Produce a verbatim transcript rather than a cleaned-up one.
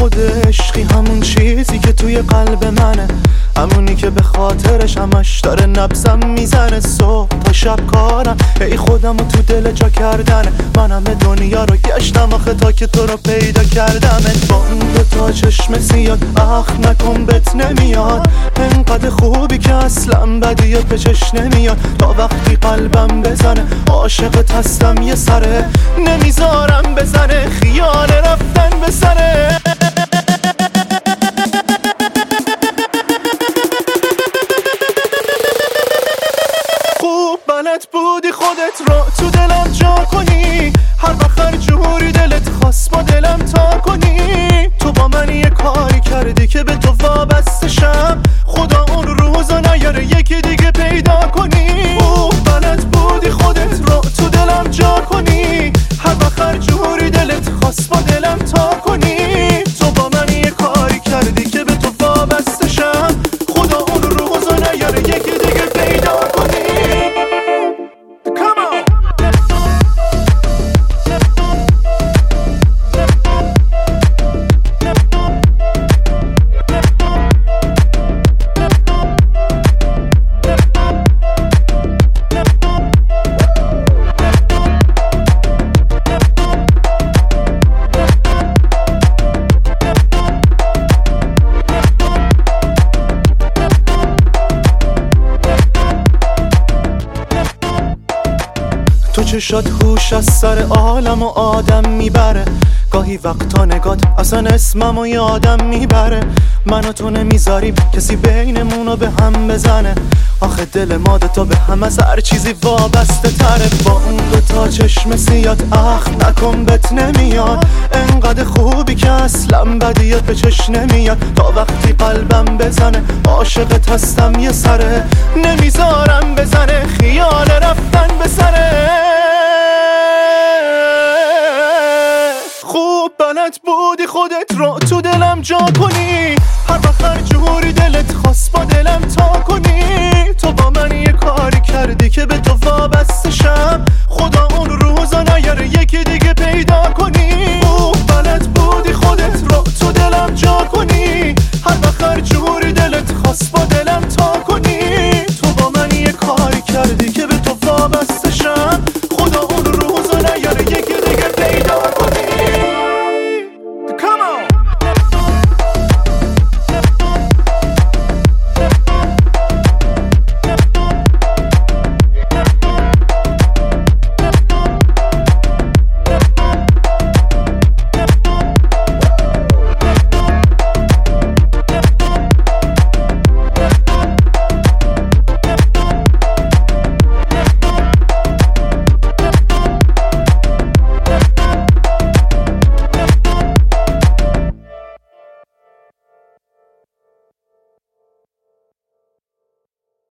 خود عشقی، همون چیزی که توی قلب منه، همونی که به خاطرش همش داره نبضم میزنه. صبح تا شب کارم ای خودم تو دل جا کردنه، من همه دنیا رو گشتم آخه تا که تو رو پیدا کردم. با اون دوتا چشم سیاد اخ نکن بهت نمیاد، انقدر خوبی که اصلا بدیات به چشم نمیاد. تا وقتی قلبم بزنه عاشقت هستم یه سره، نمیذارم بزنه خیال رفتن به سره. بلد بودی خودت رو تو دلم جا کنی، هر وقت هر جوری دلت خواست با دلم تا کنی. تو با من یه کاری کردی که به تو وابسته شم، خدا اون روزا نیاره یکی دیگه پیدا کنی. اوه بلد بودی خودت رو تو دلم جا کنی، هر وقت هر جوری دلت خواست با دلم تا کنی. تو با من یه کاری کردی که به تو وابسته شم، خدا اون روزا نیاره یکی دیگه پیدا کنی. تو چشات هوش از سر عالم و آدم میبره، گاهی وقتا نگات اصلا اسمم و یادم میبره. من و تو نمیذاریم کسی بینمونو به هم بزنه، آخه دل ما دوتا به هم از هر چیزی وابسته تره. با اون دوتا چشم سیاد اخ نکن بهت نمیاد، انقدر خوبی که اصلا بدیات به چشم نمیاد. تا وقتی قلبم بزنه عاشقت هستم یه سره، نمیذارم بزنه خیال رفتن به سره. خوب بلد بودی خودت رو تو دلم جا کنی، هر وقت هر جوری دلت خواست با دلم تا کنی. تو با من یه کاری کردی که به تو وابسته شم، خدا اون روزا نیاره یکی دیگه پیدا کنی.